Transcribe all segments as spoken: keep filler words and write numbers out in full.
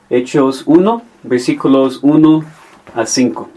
Hechos uno, versículos uno a cinco.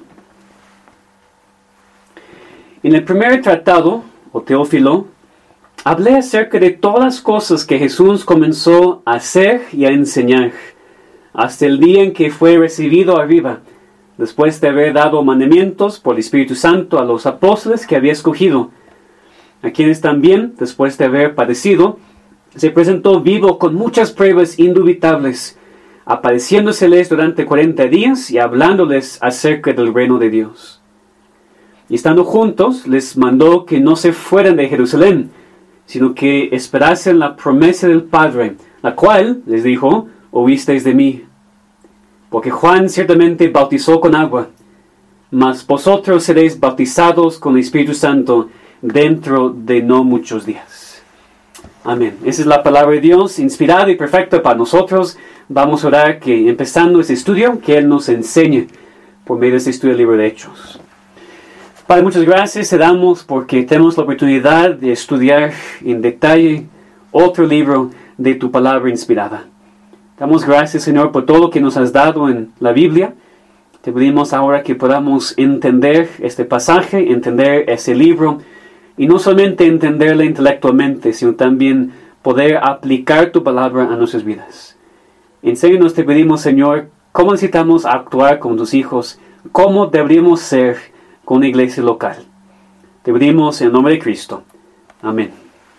En el primer tratado, o Teófilo, hablé acerca de todas las cosas que Jesús comenzó a hacer y a enseñar, hasta el día en que fue recibido arriba, después de haber dado mandamientos por el Espíritu Santo a los apóstoles que había escogido, a quienes también, después de haber padecido, se presentó vivo con muchas pruebas indubitables, apareciéndoseles durante cuarenta días y hablándoles acerca del reino de Dios. Y estando juntos, les mandó que no se fueran de Jerusalén, sino que esperasen la promesa del Padre, la cual, les dijo, oísteis de mí. Porque Juan ciertamente bautizó con agua, mas vosotros seréis bautizados con el Espíritu Santo dentro de no muchos días. Amén. Esa es la palabra de Dios, inspirada y perfecta para nosotros. Vamos a orar que, empezando este estudio, que Él nos enseñe por medio de este estudio del libro de Hechos. Padre, muchas gracias te damos porque tenemos la oportunidad de estudiar en detalle otro libro de tu palabra inspirada. Damos gracias, Señor, por todo lo que nos has dado en la Biblia. Te pedimos ahora que podamos entender este pasaje, entender ese libro, y no solamente entenderlo intelectualmente, sino también poder aplicar tu palabra a nuestras vidas. Enséñanos, te pedimos, Señor, cómo necesitamos actuar con tus hijos, cómo deberíamos ser con una iglesia local. Te pedimos en el nombre de Cristo. Amén.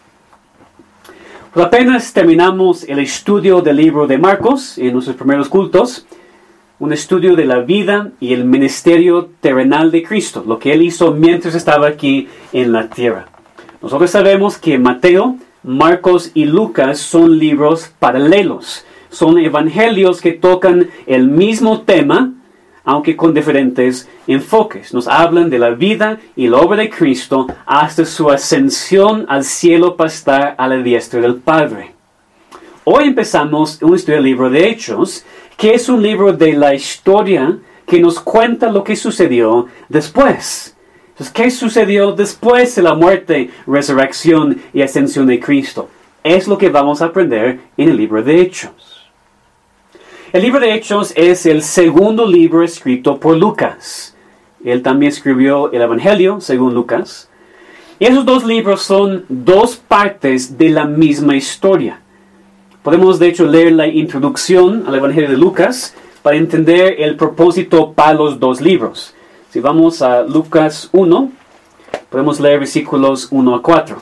Pues apenas terminamos el estudio del libro de Marcos en nuestros primeros cultos, un estudio de la vida y el ministerio terrenal de Cristo, lo que Él hizo mientras estaba aquí en la tierra. Nosotros sabemos que Mateo, Marcos y Lucas son libros paralelos, son evangelios que tocan el mismo tema, aunque con diferentes enfoques. Nos hablan de la vida y la obra de Cristo hasta su ascensión al cielo para estar a la diestra del Padre. Hoy empezamos un estudio del libro de Hechos, que es un libro de la historia que nos cuenta lo que sucedió después. Entonces, ¿qué sucedió después de la muerte, resurrección y ascensión de Cristo? Es lo que vamos a aprender en el libro de Hechos. El libro de Hechos es el segundo libro escrito por Lucas. Él también escribió el Evangelio, según Lucas. Y esos dos libros son dos partes de la misma historia. Podemos, de hecho, leer la introducción al Evangelio de Lucas para entender el propósito para los dos libros. Si vamos a Lucas uno, podemos leer versículos uno a cuatro.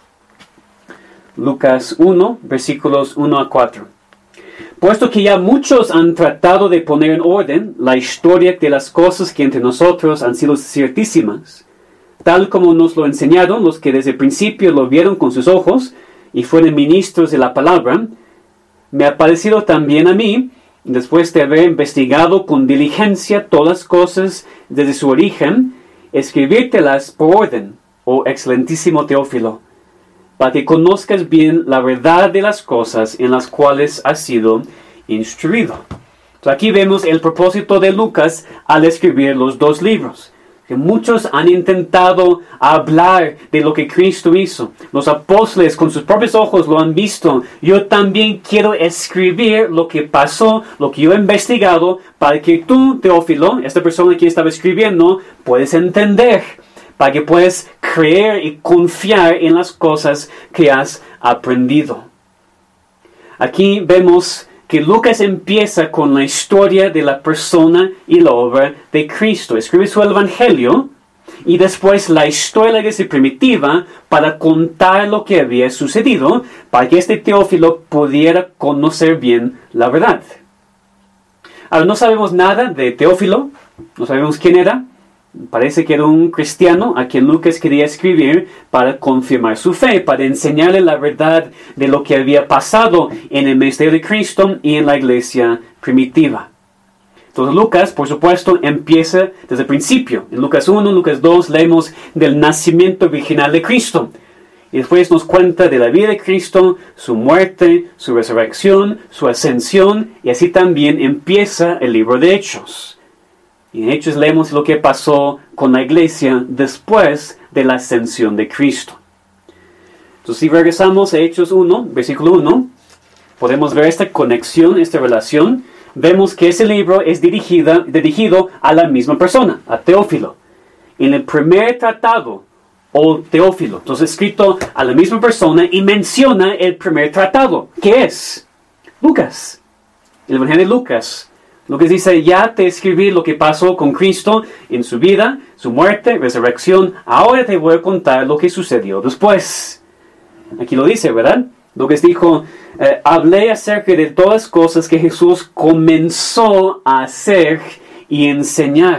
Lucas uno, versículos uno a cuatro. Puesto que ya muchos han tratado de poner en orden la historia de las cosas que entre nosotros han sido ciertísimas, tal como nos lo enseñaron los que desde el principio lo vieron con sus ojos y fueron ministros de la palabra, me ha parecido también a mí, después de haber investigado con diligencia todas las cosas desde su origen, escribírtelas por orden, oh excelentísimo Teófilo, para que conozcas bien la verdad de las cosas en las cuales has sido instruido. Entonces aquí vemos el propósito de Lucas al escribir los dos libros. Que muchos han intentado hablar de lo que Cristo hizo. Los apóstoles con sus propios ojos lo han visto. Yo también quiero escribir lo que pasó, lo que yo he investigado, para que tú, Teófilo, esta persona que estaba escribiendo, puedes entender, para que puedas creer y confiar en las cosas que has aprendido. Aquí vemos que Lucas empieza con la historia de la persona y la obra de Cristo. Escribe su evangelio y después la historia de la iglesia primitiva para contar lo que había sucedido, para que este Teófilo pudiera conocer bien la verdad. Ahora, no sabemos nada de Teófilo, no sabemos quién era. Parece que era un cristiano a quien Lucas quería escribir para confirmar su fe, para enseñarle la verdad de lo que había pasado en el ministerio de Cristo y en la iglesia primitiva. Entonces Lucas, por supuesto, empieza desde el principio. En Lucas uno, Lucas dos, leemos del nacimiento virginal de Cristo. Y después nos cuenta de la vida de Cristo, su muerte, su resurrección, su ascensión, y así también empieza el libro de Hechos. Y en Hechos leemos lo que pasó con la iglesia después de la ascensión de Cristo. Entonces, si regresamos a Hechos uno, versículo uno, podemos ver esta conexión, esta relación. vemos que ese libro es dirigida, dirigido a la misma persona, a Teófilo. En el primer tratado, o Teófilo, entonces escrito a la misma persona y menciona el primer tratado, que es Lucas, el Evangelio de Lucas. Lucas dice, ya te escribí lo que pasó con Cristo en su vida, su muerte, resurrección, ahora te voy a contar lo que sucedió después. Aquí lo dice, ¿verdad? Lucas dijo, eh, hablé acerca de todas las cosas que Jesús comenzó a hacer y enseñar.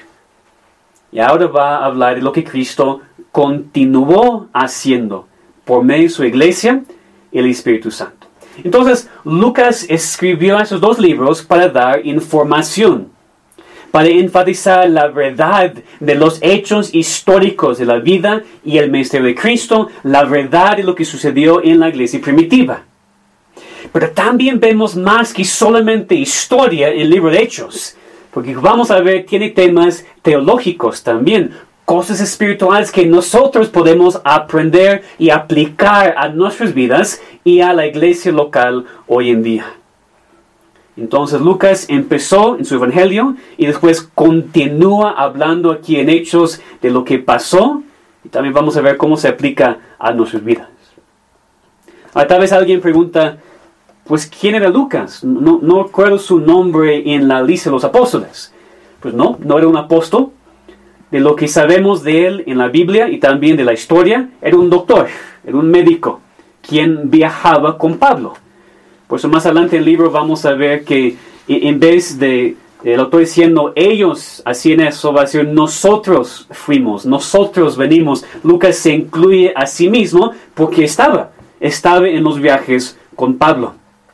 Y ahora va a hablar de lo que Cristo continuó haciendo por medio de su iglesia y el Espíritu Santo. Entonces, Lucas escribió esos dos libros para dar información, para enfatizar la verdad de los hechos históricos de la vida y el ministerio de Cristo, la verdad de lo que sucedió en la iglesia primitiva. Pero también vemos más que solamente historia en el libro de Hechos, porque vamos a ver, tiene temas teológicos también, cosas espirituales que nosotros podemos aprender y aplicar a nuestras vidas y a la iglesia local hoy en día. Entonces Lucas empezó en su evangelio y después continúa hablando aquí en Hechos de lo que pasó y también vamos a ver cómo se aplica a nuestras vidas. Ahora, tal vez alguien pregunta, pues ¿quién era Lucas? No, no recuerdo su nombre en la lista de los apóstoles. Pues no, no era un apóstol. De lo que sabemos de él en la Biblia y también de la historia, era un doctor, era un médico, quien viajaba con Pablo. Por eso más adelante en el libro vamos a ver que en vez de el autor diciendo ellos hacían eso, va a decir nosotros fuimos, nosotros venimos. Lucas se incluye a sí mismo porque estaba, estaba en los viajes con Pablo.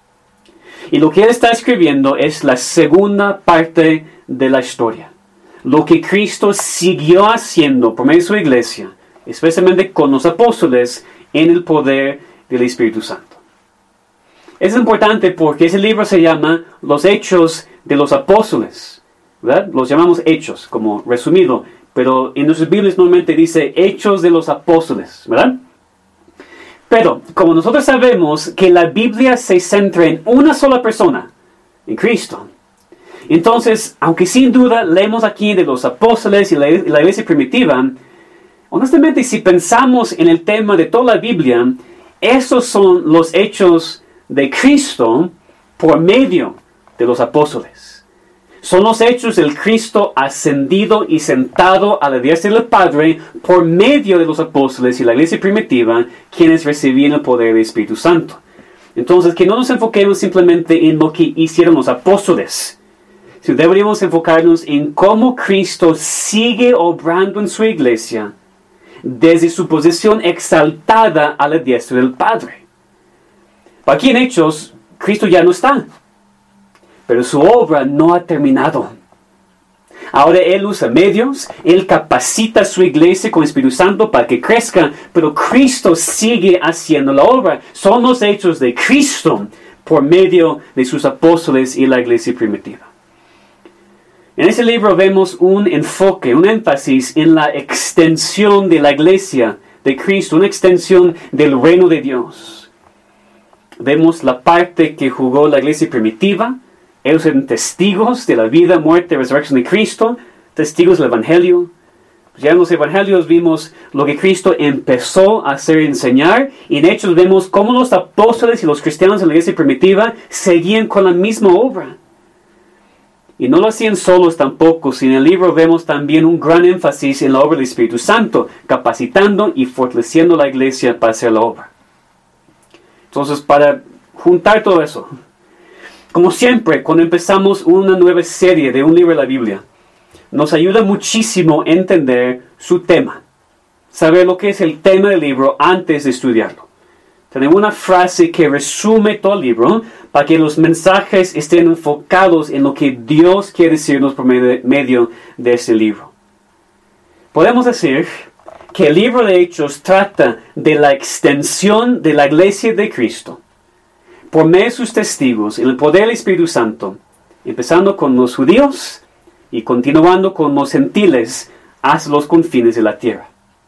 Y lo que él está escribiendo es la segunda parte de la historia. Lo que Cristo siguió haciendo por medio de su iglesia, especialmente con los apóstoles, en el poder del Espíritu Santo. Es importante porque ese libro se llama Los Hechos de los Apóstoles, ¿verdad? Los llamamos Hechos, como resumido, pero en nuestras Biblias normalmente dice Hechos de los Apóstoles, ¿verdad? Pero, como nosotros sabemos que la Biblia se centra en una sola persona, en Cristo, entonces, aunque sin duda leemos aquí de los apóstoles y la, la iglesia primitiva, honestamente si pensamos en el tema de toda la Biblia, esos son los hechos de Cristo por medio de los apóstoles. Son los hechos del Cristo ascendido y sentado a la diestra del Padre por medio de los apóstoles y la iglesia primitiva, quienes recibían el poder del Espíritu Santo. Entonces, que no nos enfoquemos simplemente en lo que hicieron los apóstoles, sino deberíamos enfocarnos en cómo Cristo sigue obrando en su iglesia desde su posición exaltada a la diestra del Padre. Aquí en Hechos, Cristo ya no está, pero su obra no ha terminado. Ahora Él usa medios, Él capacita a su iglesia con el Espíritu Santo para que crezca, pero Cristo sigue haciendo la obra. Son los hechos de Cristo por medio de sus apóstoles y la iglesia primitiva. En ese libro vemos un enfoque, un énfasis en la extensión de la iglesia de Cristo, una extensión del reino de Dios. Vemos la parte que jugó la iglesia primitiva. Ellos eran testigos de la vida, muerte y resurrección de Cristo, testigos del Evangelio. Ya en los Evangelios vimos lo que Cristo empezó a hacer y enseñar, y en Hechos vemos cómo los apóstoles y los cristianos de la iglesia primitiva seguían con la misma obra. Y no lo hacían solos tampoco, sino en el libro vemos también un gran énfasis en la obra del Espíritu Santo, capacitando y fortaleciendo la iglesia para hacer la obra. Entonces, para juntar todo eso, como siempre, cuando empezamos una nueva serie de un libro de la Biblia, nos ayuda muchísimo entender su tema, saber lo que es el tema del libro antes de estudiarlo. Tenemos una frase que resume todo el libro para que los mensajes estén enfocados en lo que Dios quiere decirnos por medio de este libro. Podemos decir que el libro de Hechos trata de la extensión de la iglesia de Cristo por medio de sus testigos en el poder del Espíritu Santo, empezando con los judíos y continuando con los gentiles hasta los confines de la tierra.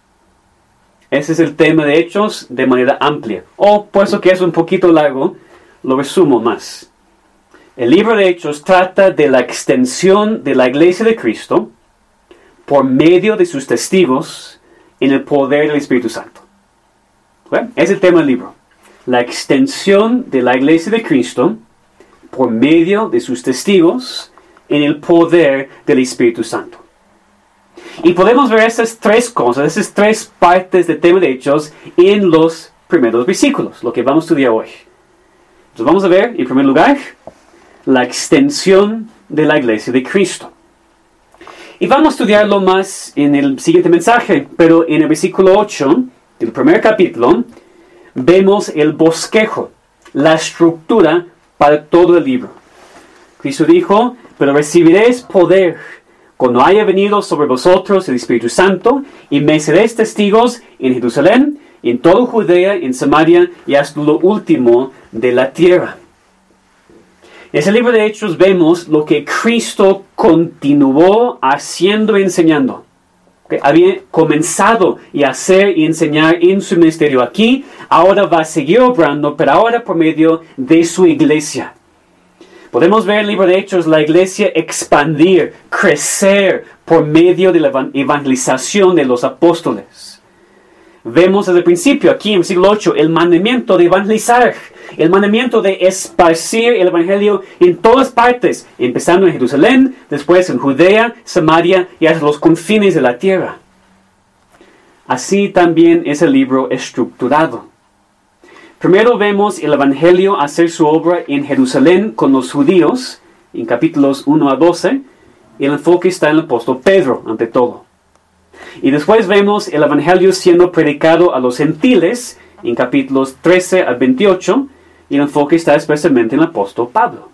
Ese es el tema de Hechos de manera amplia. O, puesto que es un poquito largo, lo resumo más. El libro de Hechos trata de la extensión de la iglesia de Cristo por medio de sus testigos en el poder del Espíritu Santo. ¿Okay? Es el tema del libro. La extensión de la iglesia de Cristo por medio de sus testigos en el poder del Espíritu Santo. Y podemos ver esas tres cosas, esas tres partes del tema de Hechos en los primeros versículos, lo que vamos a estudiar hoy. Entonces vamos a ver, en primer lugar, la extensión de la iglesia de Cristo. Y vamos a estudiarlo más en el siguiente mensaje, pero en el versículo ocho del primer capítulo vemos el bosquejo, la estructura para todo el libro. Cristo dijo, pero recibiréis poder cuando haya venido sobre vosotros el Espíritu Santo, y me seréis testigos en Jerusalén, en toda Judea, en Samaria y hasta lo último de la tierra. En ese libro de Hechos vemos lo que Cristo continuó haciendo y enseñando. ¿Okay? Había comenzado a hacer y enseñar en su ministerio aquí, ahora va a seguir obrando, pero ahora por medio de su iglesia. Podemos ver en el libro de Hechos la iglesia expandir, crecer por medio de la evangelización de los apóstoles. Vemos desde el principio, aquí en el versículo ocho, el mandamiento de evangelizar, el mandamiento de esparcir el evangelio en todas partes, empezando en Jerusalén, después en Judea, Samaria y hasta los confines de la tierra. Así también es el libro estructurado. Primero vemos el evangelio hacer su obra en Jerusalén con los judíos, en capítulos uno a doce, y el enfoque está en el apóstol Pedro, ante todo. Y después vemos el evangelio siendo predicado a los gentiles, en capítulos trece al veintiocho, y el enfoque está especialmente en el apóstol Pablo.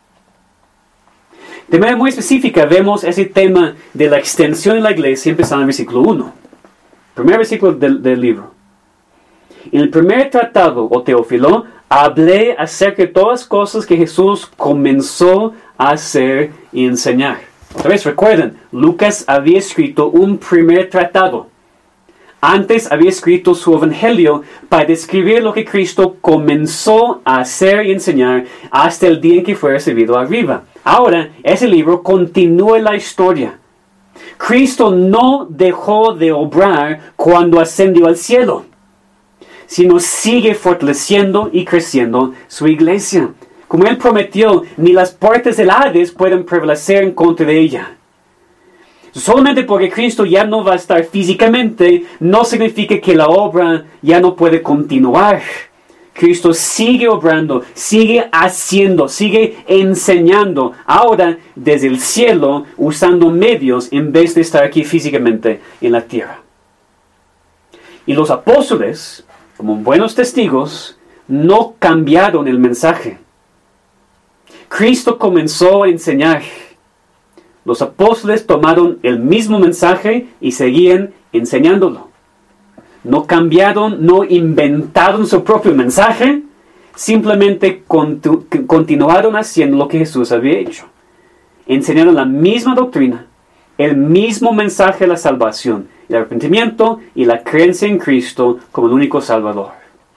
De manera muy específica vemos ese tema de la extensión de la iglesia empezando en el versículo uno. Primer versículo del, del libro. En el primer tratado, o Teófilo, hablé acerca de todas las cosas que Jesús comenzó a hacer y enseñar. Otra vez, recuerden, Lucas había escrito un primer tratado. Antes había escrito su evangelio para describir lo que Cristo comenzó a hacer y enseñar hasta el día en que fue recibido arriba. Ahora, ese libro continúa la historia. Cristo no dejó de obrar cuando ascendió al cielo, sino sigue fortaleciendo y creciendo su iglesia. Como Él prometió, ni las puertas del Hades pueden prevalecer en contra de ella. Solamente porque Cristo ya no va a estar físicamente, no significa que la obra ya no puede continuar. Cristo sigue obrando, sigue haciendo, sigue enseñando, ahora desde el cielo, usando medios en vez de estar aquí físicamente en la tierra. Y los apóstoles, como buenos testigos, no cambiaron el mensaje. Cristo comenzó a enseñar. Los apóstoles tomaron el mismo mensaje y seguían enseñándolo. No cambiaron, no inventaron su propio mensaje, simplemente contu- continuaron haciendo lo que Jesús había hecho. Enseñaron la misma doctrina, el mismo mensaje de la salvación, el arrepentimiento y la creencia en Cristo como el único Salvador.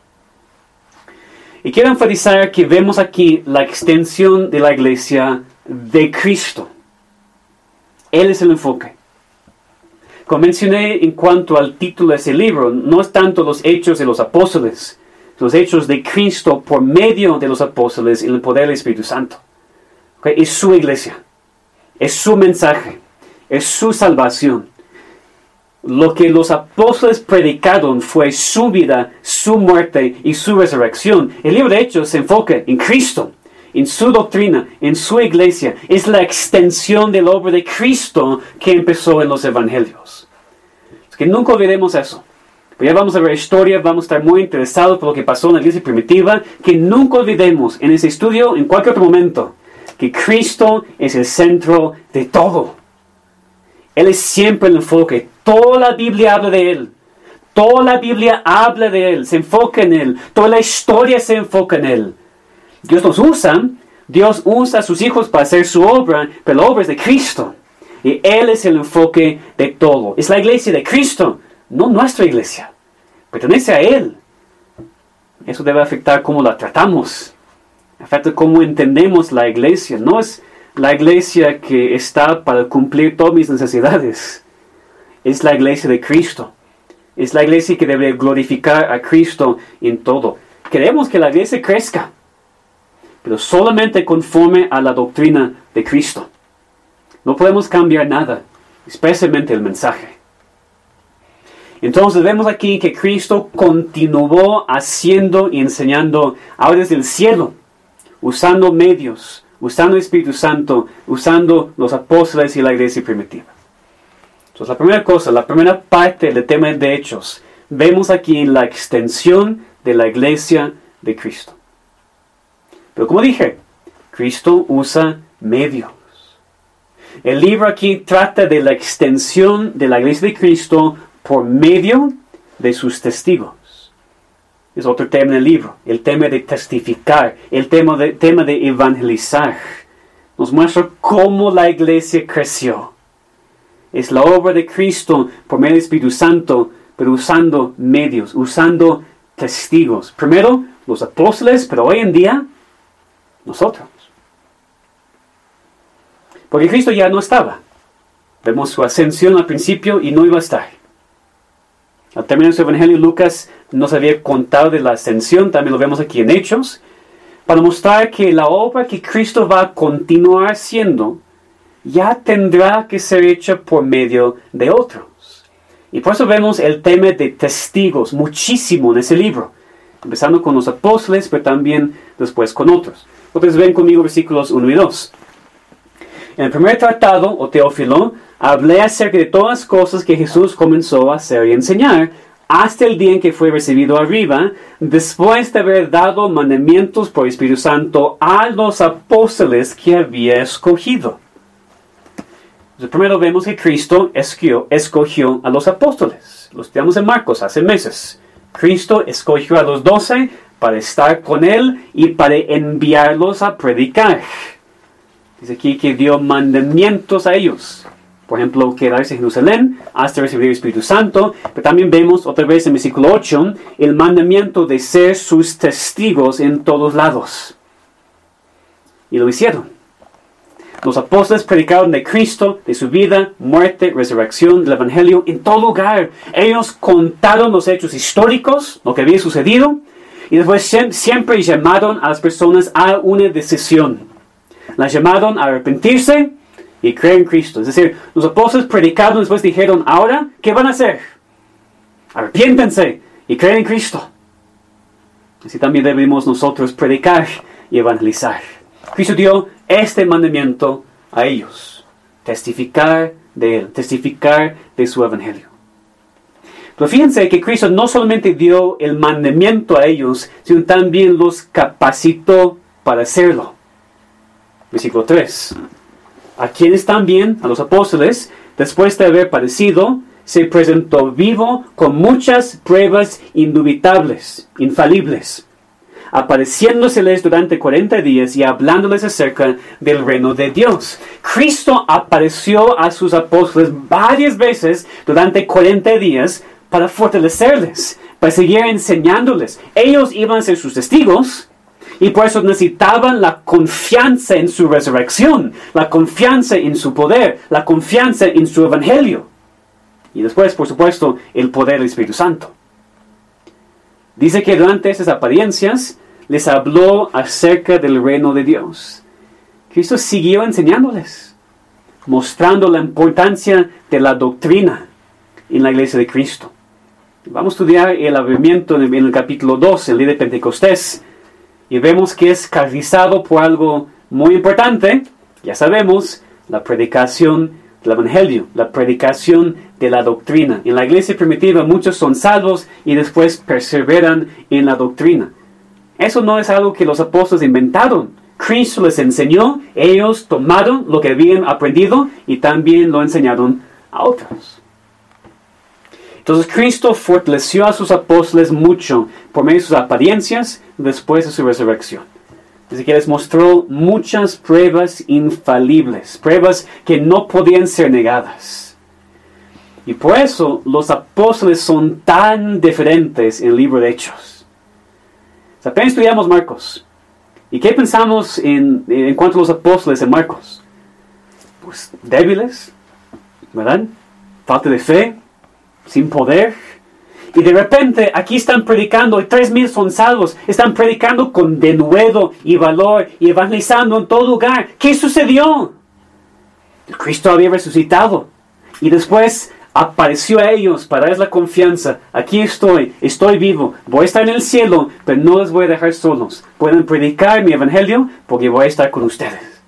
Y quiero enfatizar que vemos aquí la extensión de la iglesia de Cristo. Él es el enfoque. Como mencioné en cuanto al título de ese libro, no es tanto los hechos de los apóstoles, los hechos de Cristo por medio de los apóstoles en el poder del Espíritu Santo. ¿Okay? Es su iglesia, es su mensaje, es su salvación. Lo que los apóstoles predicaron fue su vida, su muerte y su resurrección. El libro de Hechos se enfoca en Cristo, en su doctrina, en su iglesia. Es la extensión de la obra de Cristo que empezó en los evangelios. Es que nunca olvidemos eso. Pues ya vamos a ver historia, vamos a estar muy interesados por lo que pasó en la iglesia primitiva. Que nunca olvidemos en ese estudio, en cualquier otro momento, que Cristo es el centro de todo. Él es siempre el enfoque. Toda la Biblia habla de Él. Toda la Biblia habla de Él, se enfoca en Él. Toda la historia se enfoca en Él. Dios nos usa, Dios usa a sus hijos para hacer su obra, pero la obra es de Cristo. Y Él es el enfoque de todo. Es la iglesia de Cristo, no nuestra iglesia. Pertenece a Él. Eso debe afectar cómo la tratamos. afecta cómo entendemos la iglesia. No es la iglesia que está para cumplir todas mis necesidades. Es la iglesia de Cristo. Es la iglesia que debe glorificar a Cristo en todo. Queremos que la iglesia crezca, pero solamente conforme a la doctrina de Cristo. No podemos cambiar nada, especialmente el mensaje. Entonces vemos aquí que Cristo continuó haciendo y enseñando ahora desde el cielo, usando medios, usando el Espíritu Santo, usando los apóstoles y la iglesia primitiva. Entonces la primera cosa, la primera parte del tema de Hechos, vemos aquí la extensión de la iglesia de Cristo. Pero como dije, Cristo usa medios. El libro aquí trata de la extensión de la iglesia de Cristo por medio de sus testigos. Es otro tema del libro, el tema de testificar, el tema de, tema de evangelizar. Nos muestra cómo la iglesia creció. Es la obra de Cristo por medio del Espíritu Santo, pero usando medios, usando testigos. Primero, los apóstoles, pero hoy en día, nosotros. Porque Cristo ya no estaba. Vemos su ascensión al principio y no iba a estar. Al terminar su evangelio, Lucas nos había contado de la ascensión, también lo vemos aquí en Hechos, para mostrar que la obra que Cristo va a continuar haciendo ya tendrá que ser hecha por medio de otros. Y por eso vemos el tema de testigos muchísimo en ese libro, empezando con los apóstoles, pero también después con otros. Entonces ven conmigo versículos uno y dos. En el primer tratado, o Teófilo, hablé acerca de todas las cosas que Jesús comenzó a hacer y enseñar, hasta el día en que fue recibido arriba, después de haber dado mandamientos por el Espíritu Santo a los apóstoles que había escogido. Entonces, primero vemos que Cristo escogió, escogió a los apóstoles. Los estudiamos en Marcos hace meses. Cristo escogió a los doce para estar con Él y para enviarlos a predicar. Dice aquí que dio mandamientos a ellos. Por ejemplo, quedarse en Jerusalén hasta recibir el Espíritu Santo. Pero también vemos otra vez en versículo ocho el mandamiento de ser sus testigos en todos lados. Y lo hicieron. Los apóstoles predicaron de Cristo, de su vida, muerte, resurrección, del Evangelio en todo lugar. Ellos contaron los hechos históricos, lo que había sucedido. Y después siempre llamaron a las personas a una decisión. Las llamaron a arrepentirse y creer en Cristo. Es decir, los apóstoles predicaron, después dijeron, ahora, ¿qué van a hacer? Arrepiéntense y creer en Cristo. Así también debemos nosotros predicar y evangelizar. Cristo dio este mandamiento a ellos. Testificar de Él, testificar de su Evangelio. Pero fíjense que Cristo no solamente dio el mandamiento a ellos, sino también los capacitó para hacerlo. Versículo tres. A quienes también, a los apóstoles, después de haber padecido, se presentó vivo con muchas pruebas indubitables, infalibles, apareciéndoseles durante cuarenta días y hablándoles acerca del reino de Dios. Cristo apareció a sus apóstoles varias veces durante cuarenta días para fortalecerles, para seguir enseñándoles. Ellos iban a ser sus testigos. Y por eso necesitaban la confianza en su resurrección, la confianza en su poder, la confianza en su evangelio. Y después, por supuesto, el poder del Espíritu Santo. Dice que durante esas apariencias les habló acerca del reino de Dios. Cristo siguió enseñándoles, mostrando la importancia de la doctrina en la iglesia de Cristo. Vamos a estudiar el avivamiento en el capítulo dos, el día de Pentecostés. Y vemos que es caracterizado por algo muy importante, ya sabemos, la predicación del Evangelio, la predicación de la doctrina. En la iglesia primitiva muchos son salvos y después perseveran en la doctrina. Eso no es algo que los apóstoles inventaron. Cristo les enseñó, ellos tomaron lo que habían aprendido y también lo enseñaron a otros. Entonces Cristo fortaleció a sus apóstoles mucho por medio de sus apariencias después de su resurrección. Dice que les mostró muchas pruebas infalibles, pruebas que no podían ser negadas. Y por eso los apóstoles son tan diferentes en el libro de Hechos. Apenas estudiamos Marcos. ¿Y qué pensamos en, en cuanto a los apóstoles en Marcos? Pues débiles, ¿verdad? Falta de fe, sin poder. Y de repente aquí están predicando y tres mil son salvos. Están predicando con denuedo y valor y evangelizando en todo lugar. ¿Qué sucedió? Cristo había resucitado. Y después apareció a ellos para darles la confianza. Aquí estoy, estoy vivo, voy a estar en el cielo, pero no les voy a dejar solos. Pueden predicar mi evangelio porque voy a estar con ustedes.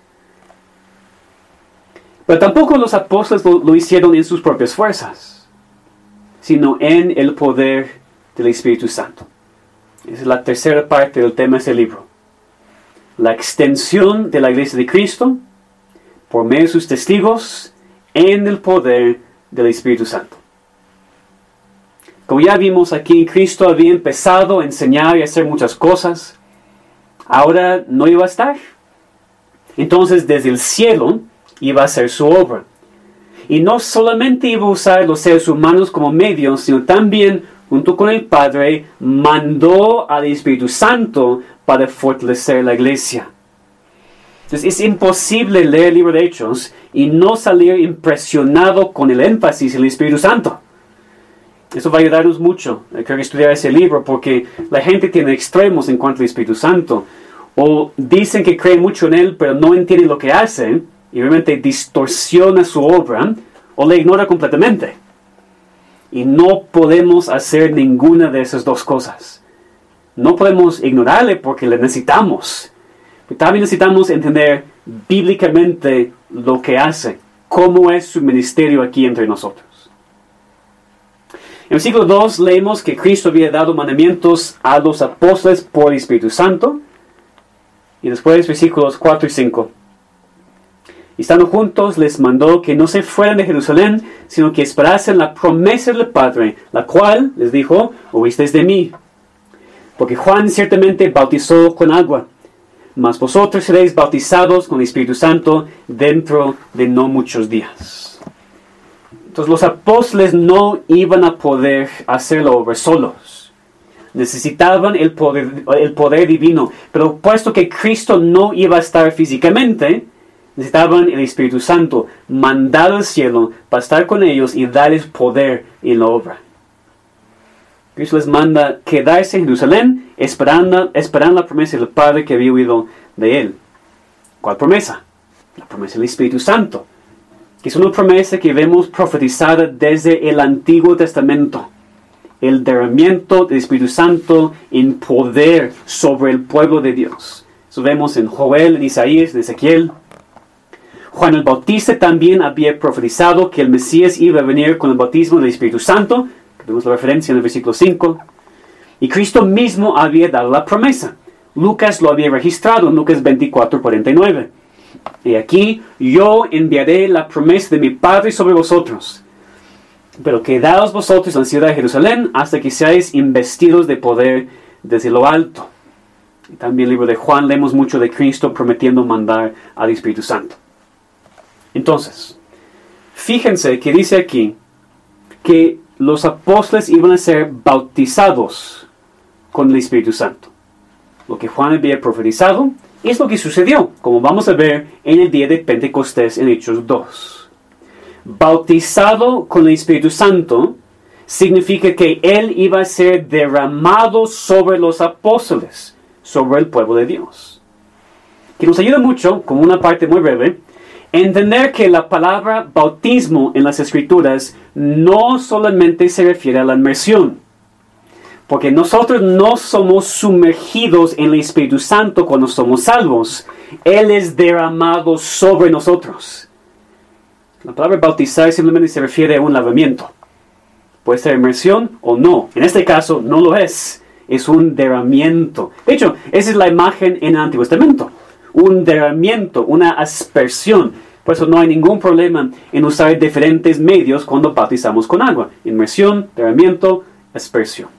Pero tampoco los apóstoles lo, lo hicieron en sus propias fuerzas, sino en el poder del Espíritu Santo. Esa es la tercera parte del tema de este libro. La extensión de la iglesia de Cristo por medio de sus testigos en el poder del Espíritu Santo. Como ya vimos aquí, Cristo había empezado a enseñar y a hacer muchas cosas. Ahora no iba a estar. Entonces desde el cielo iba a hacer su obra. Y no solamente iba a usar los seres humanos como medios, sino también, junto con el Padre, mandó al Espíritu Santo para fortalecer la iglesia. Entonces es imposible leer el libro de Hechos y no salir impresionado con el énfasis en el Espíritu Santo. Eso va a ayudarnos mucho, creo que estudiar ese libro, porque la gente tiene extremos en cuanto al Espíritu Santo. O dicen que creen mucho en Él, pero no entienden lo que hace, y realmente distorsiona su obra, o la ignora completamente. Y no podemos hacer ninguna de esas dos cosas. No podemos ignorarle porque le necesitamos. Pero también necesitamos entender bíblicamente lo que hace, cómo es su ministerio aquí entre nosotros. En el versículo dos leemos que Cristo había dado mandamientos a los apóstoles por el Espíritu Santo. Y después versículos cuatro y cinco. Y estando juntos les mandó que no se fueran de Jerusalén, sino que esperasen la promesa del Padre, la cual, les dijo, oísteis de mí. Porque Juan ciertamente bautizó con agua, mas vosotros seréis bautizados con el Espíritu Santo dentro de no muchos días. Entonces los apóstoles no iban a poder hacer la obra solos. Necesitaban el poder, el poder divino. Pero puesto que Cristo no iba a estar físicamente, necesitaban el Espíritu Santo mandado al cielo para estar con ellos y darles poder en la obra. Cristo les manda quedarse en Jerusalén esperando, esperando la promesa del Padre que había oído de Él. ¿Cuál promesa? La promesa del Espíritu Santo, que es una promesa que vemos profetizada desde el Antiguo Testamento. El derramamiento del Espíritu Santo en poder sobre el pueblo de Dios. Eso vemos en Joel, en Isaías, en Ezequiel. Juan el Bautista también había profetizado que el Mesías iba a venir con el bautismo del Espíritu Santo. Vemos la referencia en el versículo cinco. Y Cristo mismo había dado la promesa. Lucas lo había registrado en Lucas veinticuatro, cuarenta y nueve. Y aquí yo enviaré la promesa de mi Padre sobre vosotros. Pero quedaos vosotros en la ciudad de Jerusalén hasta que seáis investidos de poder desde lo alto. Y también en el libro de Juan leemos mucho de Cristo prometiendo mandar al Espíritu Santo. Entonces, fíjense que dice aquí que los apóstoles iban a ser bautizados con el Espíritu Santo. Lo que Juan había profetizado es lo que sucedió, como vamos a ver en el día de Pentecostés en Hechos dos. Bautizado con el Espíritu Santo significa que Él iba a ser derramado sobre los apóstoles, sobre el pueblo de Dios. Que nos ayuda mucho, como una parte muy breve, entender que la palabra bautismo en las Escrituras no solamente se refiere a la inmersión. Porque nosotros no somos sumergidos en el Espíritu Santo cuando somos salvos. Él es derramado sobre nosotros. La palabra bautizar simplemente se refiere a un lavamiento. Puede ser inmersión o no. En este caso no lo es. Es un derramamiento. De hecho, esa es la imagen en el Antiguo Testamento. Un derramamiento, una aspersión. Por eso no hay ningún problema en usar diferentes medios cuando bautizamos con agua. Inmersión, derramamiento, aspersión.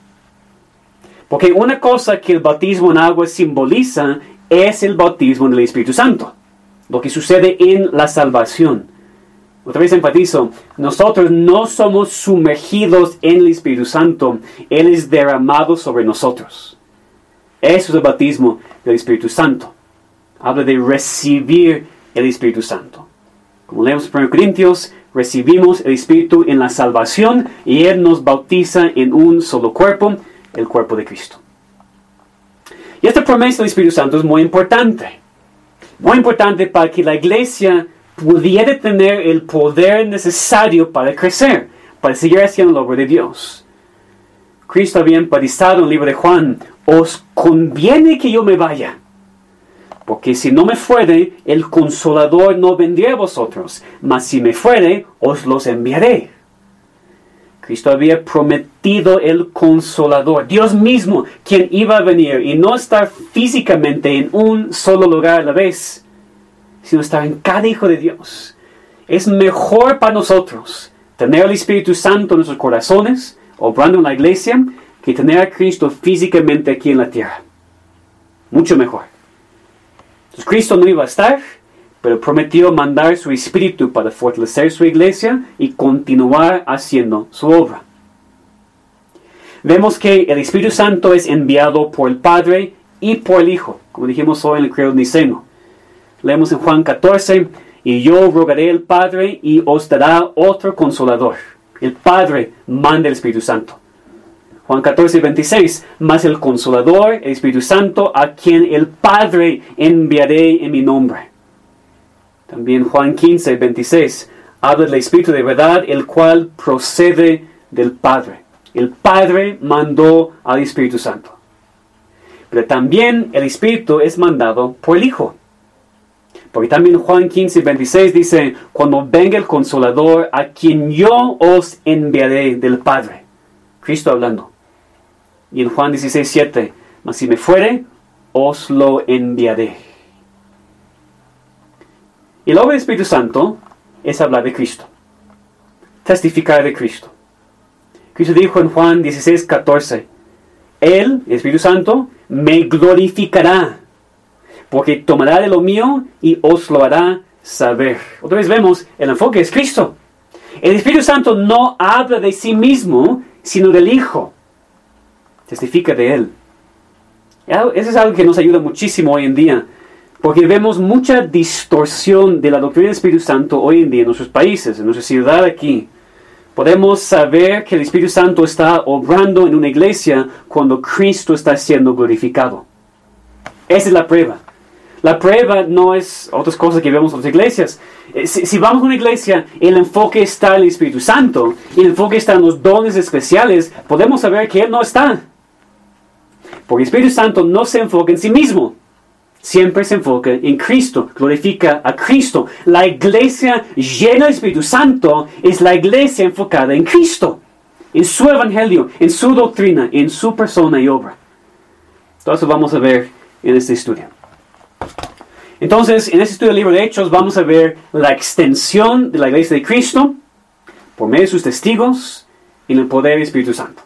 Porque una cosa que el bautismo en agua simboliza es el bautismo del Espíritu Santo. Lo que sucede en la salvación. Otra vez enfatizo, nosotros no somos sumergidos en el Espíritu Santo. Él es derramado sobre nosotros. Eso es el bautismo del Espíritu Santo. Habla de recibir el Espíritu Santo. Como leemos en primera Corintios, recibimos el Espíritu en la salvación y Él nos bautiza en un solo cuerpo, el cuerpo de Cristo. Y esta promesa del Espíritu Santo es muy importante. Muy importante para que la iglesia pudiera tener el poder necesario para crecer, para seguir haciendo la obra de Dios. Cristo había enfatizado en el libro de Juan, os conviene que yo me vaya, porque si no me fuere, el Consolador no vendría a vosotros, mas si me fuere, os los enviaré. Cristo había prometido el Consolador, Dios mismo, quien iba a venir y no estar físicamente en un solo lugar a la vez, sino estar en cada hijo de Dios. Es mejor para nosotros tener el Espíritu Santo en nuestros corazones, obrando en la iglesia, que tener a Cristo físicamente aquí en la tierra. Mucho mejor. Entonces Cristo no iba a estar, pero prometió mandar su Espíritu para fortalecer su iglesia y continuar haciendo su obra. Vemos que el Espíritu Santo es enviado por el Padre y por el Hijo, como dijimos hoy en el credo niceno. Leemos en Juan catorce, y yo rogaré al Padre y os dará otro Consolador. El Padre manda el Espíritu Santo. Juan catorce, veintiséis, mas el Consolador, el Espíritu Santo, a quien el Padre enviaré en mi nombre. También Juan quince, veintiséis, habla del Espíritu de verdad, el cual procede del Padre. El Padre mandó al Espíritu Santo. Pero también el Espíritu es mandado por el Hijo. Porque también Juan quince, veintiséis dice, cuando venga el Consolador, a quien yo os enviaré del Padre. Cristo hablando. Y en Juan dieciséis, siete, mas si me fuere, os lo enviaré. Y la obra del Espíritu Santo es hablar de Cristo. Testificar de Cristo. Cristo dijo en Juan dieciséis, catorce, Él, el Espíritu Santo, me glorificará, porque tomará de lo mío y os lo hará saber. Otra vez vemos, el enfoque es Cristo. El Espíritu Santo no habla de sí mismo, sino del Hijo. Testifica de Él. Eso es algo que nos ayuda muchísimo hoy en día, porque vemos mucha distorsión de la doctrina del Espíritu Santo hoy en día en nuestros países, en nuestra ciudad aquí. Podemos saber que el Espíritu Santo está obrando en una iglesia cuando Cristo está siendo glorificado. Esa es la prueba. La prueba no es otras cosas que vemos en las iglesias. Si, si vamos a una iglesia, el enfoque está en el Espíritu Santo, y el enfoque está en los dones especiales, podemos saber que Él no está. Porque el Espíritu Santo no se enfoca en sí mismo. Siempre se enfoca en Cristo, glorifica a Cristo. La iglesia llena del Espíritu Santo es la iglesia enfocada en Cristo, en su evangelio, en su doctrina, en su persona y obra. Todo eso vamos a ver en este estudio. Entonces, en este estudio del libro de Hechos vamos a ver la extensión de la iglesia de Cristo por medio de sus testigos y en el poder del Espíritu Santo.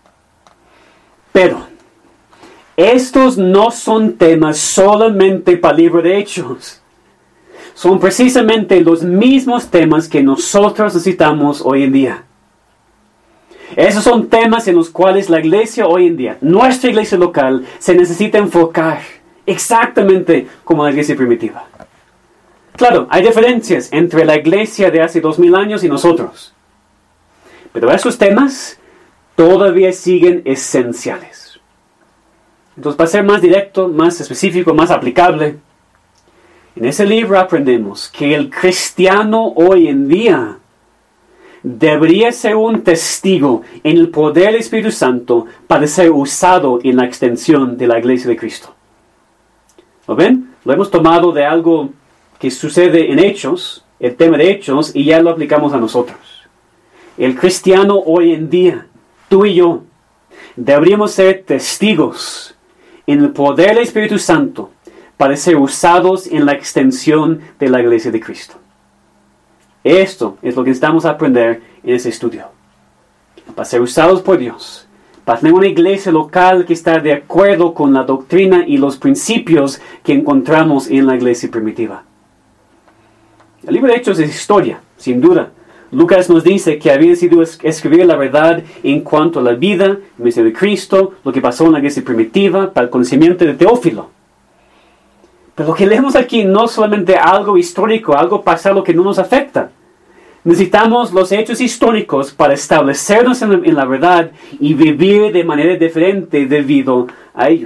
Pero estos no son temas solamente para el libro de Hechos. Son precisamente los mismos temas que nosotros necesitamos hoy en día. Esos son temas en los cuales la iglesia hoy en día, nuestra iglesia local, se necesita enfocar exactamente como la iglesia primitiva. Claro, hay diferencias entre la iglesia de hace dos mil años y nosotros. Pero esos temas todavía siguen esenciales. Entonces, para ser más directo, más específico, más aplicable, en ese libro aprendemos que el cristiano hoy en día debería ser un testigo en el poder del Espíritu Santo para ser usado en la extensión de la iglesia de Cristo. ¿Lo ven? Lo hemos tomado de algo que sucede en Hechos, el tema de Hechos, y ya lo aplicamos a nosotros. El cristiano hoy en día, tú y yo, deberíamos ser testigos en el poder del Espíritu Santo para ser usados en la extensión de la iglesia de Cristo. Esto es lo que necesitamos aprender en este estudio. Para ser usados por Dios, para tener una iglesia local que está de acuerdo con la doctrina y los principios que encontramos en la iglesia primitiva. El libro de Hechos es historia, sin duda. Lucas nos dice que había sido escribir la verdad en cuanto a la vida, el ministerio de Cristo, lo que pasó en la iglesia primitiva, para el conocimiento de Teófilo. Pero lo que leemos aquí no es solamente algo histórico, algo pasado que no nos afecta. Necesitamos los hechos históricos para establecernos en la, en la verdad y vivir de manera diferente debido a ellos.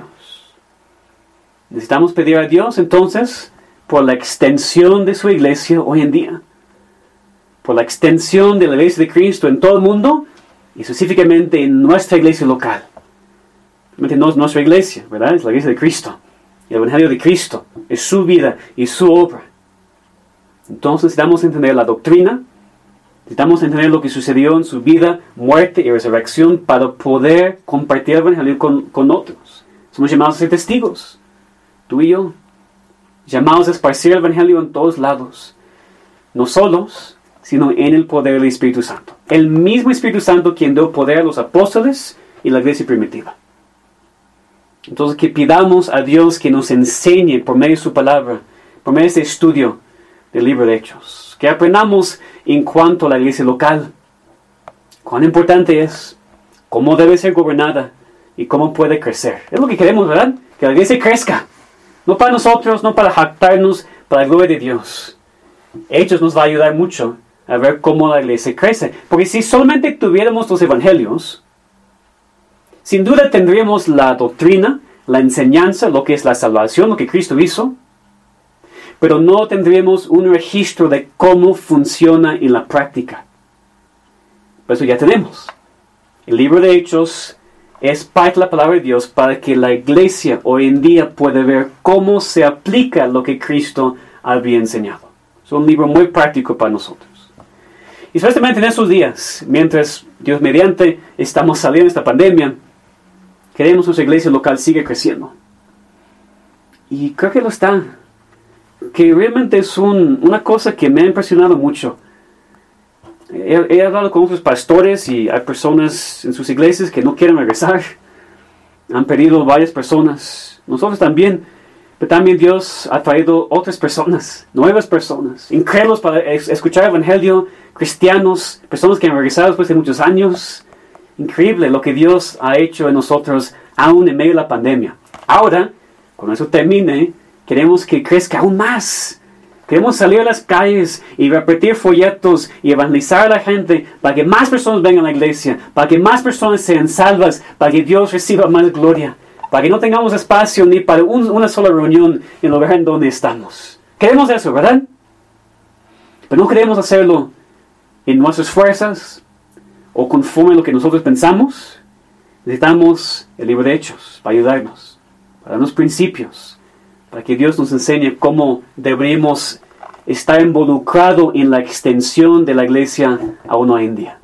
Necesitamos pedir a Dios entonces por la extensión de su iglesia hoy en día, por la extensión de la iglesia de Cristo en todo el mundo y específicamente en nuestra iglesia local. Realmente no es nuestra iglesia, ¿verdad? Es la iglesia de Cristo. El Evangelio de Cristo es su vida y su obra. Entonces necesitamos entender la doctrina, necesitamos entender lo que sucedió en su vida, muerte y resurrección para poder compartir el Evangelio con, con otros. Somos llamados a ser testigos, tú y yo, llamados a esparcir el Evangelio en todos lados, no solos, sino en el poder del Espíritu Santo. El mismo Espíritu Santo quien dio poder a los apóstoles y la iglesia primitiva. Entonces que pidamos a Dios que nos enseñe por medio de su palabra, por medio de este estudio del libro de Hechos. Que aprendamos en cuanto a la iglesia local. Cuán importante es, cómo debe ser gobernada y cómo puede crecer. Es lo que queremos, ¿verdad? Que la iglesia crezca. No para nosotros, no para jactarnos, para la gloria de Dios. Hechos nos va a ayudar mucho a ver cómo la iglesia crece. Porque si solamente tuviéramos los evangelios, sin duda tendríamos la doctrina, la enseñanza, lo que es la salvación, lo que Cristo hizo, pero no tendríamos un registro de cómo funciona en la práctica. Por eso ya tenemos. El libro de Hechos es parte de la palabra de Dios para que la iglesia hoy en día pueda ver cómo se aplica lo que Cristo había enseñado. Es un libro muy práctico para nosotros. Y especialmente en estos días, mientras Dios mediante estamos saliendo de esta pandemia, queremos que nuestra iglesia local siga creciendo. Y creo que lo está. Que realmente es un, una cosa que me ha impresionado mucho. He, he hablado con otros pastores y hay personas en sus iglesias que no quieren regresar. Han pedido varias personas. Nosotros también. Pero también Dios ha traído otras personas, nuevas personas, incrédulos para escuchar el Evangelio, cristianos, personas que han regresado después de muchos años. Increíble lo que Dios ha hecho en nosotros aún en medio de la pandemia. Ahora, cuando eso termine, queremos que crezca aún más. Queremos salir a las calles y repetir folletos y evangelizar a la gente para que más personas vengan a la iglesia, para que más personas sean salvas, para que Dios reciba más gloria, para que no tengamos espacio ni para un, una sola reunión en el lugar en donde estamos. Queremos eso, ¿verdad? Pero no queremos hacerlo en nuestras fuerzas o conforme a lo que nosotros pensamos. Necesitamos el libro de Hechos para ayudarnos, para darnos principios, para que Dios nos enseñe cómo deberíamos estar involucrados en la extensión de la iglesia aún hoy en día.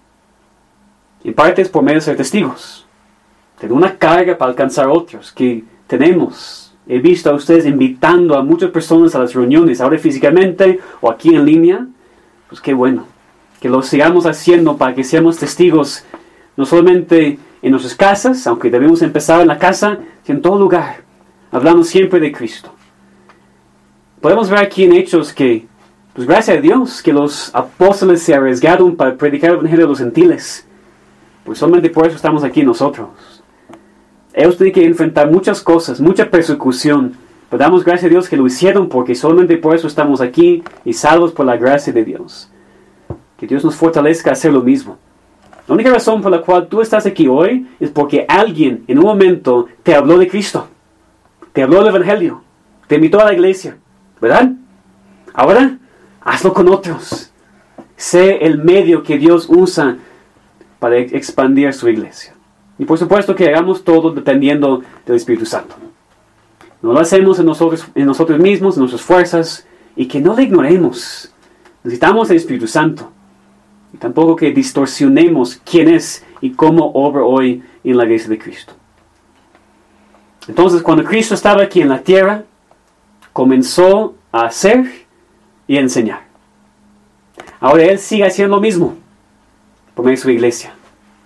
En parte es por medio de ser testigos. Tener una carga para alcanzar a otros que tenemos. He visto a ustedes invitando a muchas personas a las reuniones, ahora físicamente o aquí en línea. Pues qué bueno. Que lo sigamos haciendo para que seamos testigos no solamente en nuestras casas, aunque debemos empezar en la casa, sino en todo lugar, hablando siempre de Cristo. Podemos ver aquí en Hechos que, pues gracias a Dios, que los apóstoles se arriesgaron para predicar el Evangelio a los gentiles. Pues solamente por eso estamos aquí nosotros. Ellos tienen que enfrentar muchas cosas, mucha persecución, pero damos gracias a Dios que lo hicieron porque solamente por eso estamos aquí y salvos por la gracia de Dios. Que Dios nos fortalezca a hacer lo mismo. La única razón por la cual tú estás aquí hoy es porque alguien en un momento te habló de Cristo, te habló del Evangelio, te invitó a la iglesia, ¿verdad? Ahora, hazlo con otros. Sé el medio que Dios usa para expandir su iglesia. Y por supuesto que hagamos todo dependiendo del Espíritu Santo. No lo hacemos en nosotros, en nosotros mismos, en nuestras fuerzas, y que no le ignoremos. Necesitamos el Espíritu Santo. Y tampoco que distorsionemos quién es y cómo obra hoy en la iglesia de Cristo. Entonces, cuando Cristo estaba aquí en la tierra, comenzó a hacer y a enseñar. Ahora Él sigue haciendo lo mismo por medio de su iglesia.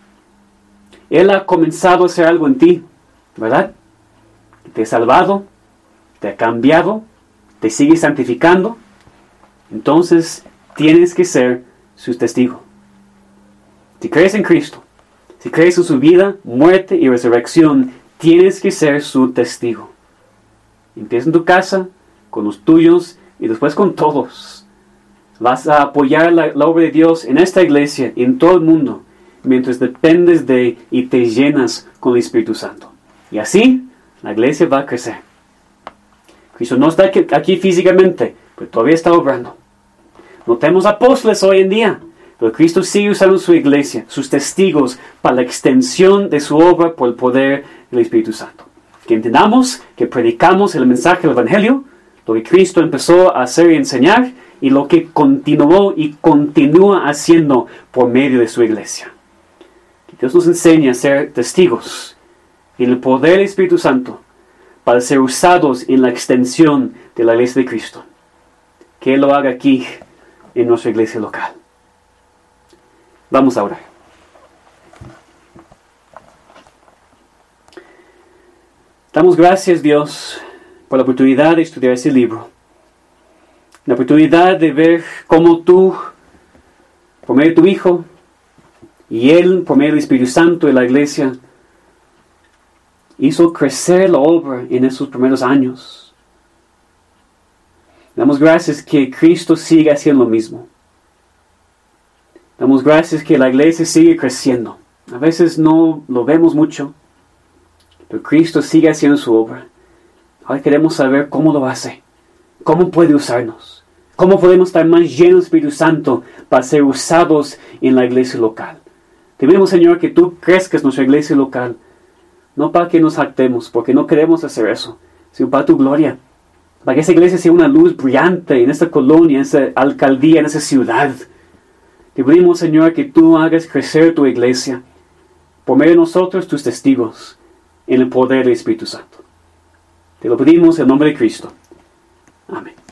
Él ha comenzado a hacer algo en ti, ¿verdad? Te ha salvado, te ha cambiado, te sigue santificando. Entonces, tienes que ser su testigo. Si crees en Cristo, si crees en su vida, muerte y resurrección, tienes que ser su testigo. Empieza en tu casa, con los tuyos y después con todos. Vas a apoyar la, la obra de Dios en esta iglesia y en todo el mundo, mientras dependes de y te llenas con el Espíritu Santo. Y así, la iglesia va a crecer. Cristo no está aquí, aquí físicamente, pero todavía está obrando. No tenemos apóstoles hoy en día, pero Cristo sigue usando su iglesia, sus testigos, para la extensión de su obra por el poder del Espíritu Santo. Que entendamos, que predicamos el mensaje del Evangelio, lo que Cristo empezó a hacer y enseñar, y lo que continuó y continúa haciendo por medio de su iglesia. Que Dios nos enseñe a ser testigos en el poder del Espíritu Santo para ser usados en la extensión de la iglesia de Cristo. Que Él lo haga aquí en nuestra iglesia local. Vamos a orar. Damos gracias, Dios, por la oportunidad de estudiar ese libro. La oportunidad de ver cómo tú, por medio de tu Hijo, y Él, por medio del Espíritu Santo de la iglesia, hizo crecer la obra en esos primeros años. Damos gracias que Cristo sigue haciendo lo mismo. Damos gracias que la iglesia sigue creciendo. A veces no lo vemos mucho, pero Cristo sigue haciendo su obra. Ahora queremos saber cómo lo hace, cómo puede usarnos. ¿Cómo podemos estar más llenos del Espíritu Santo para ser usados en la iglesia local? Te pedimos, Señor, que tú crezcas nuestra iglesia local. No para que nos jactemos, porque no queremos hacer eso, sino para tu gloria. Para que esa iglesia sea una luz brillante en esta colonia, en esa alcaldía, en esa ciudad. Te pedimos, Señor, que tú hagas crecer tu iglesia. Por medio de nosotros, tus testigos, en el poder del Espíritu Santo. Te lo pedimos en el nombre de Cristo. Amén.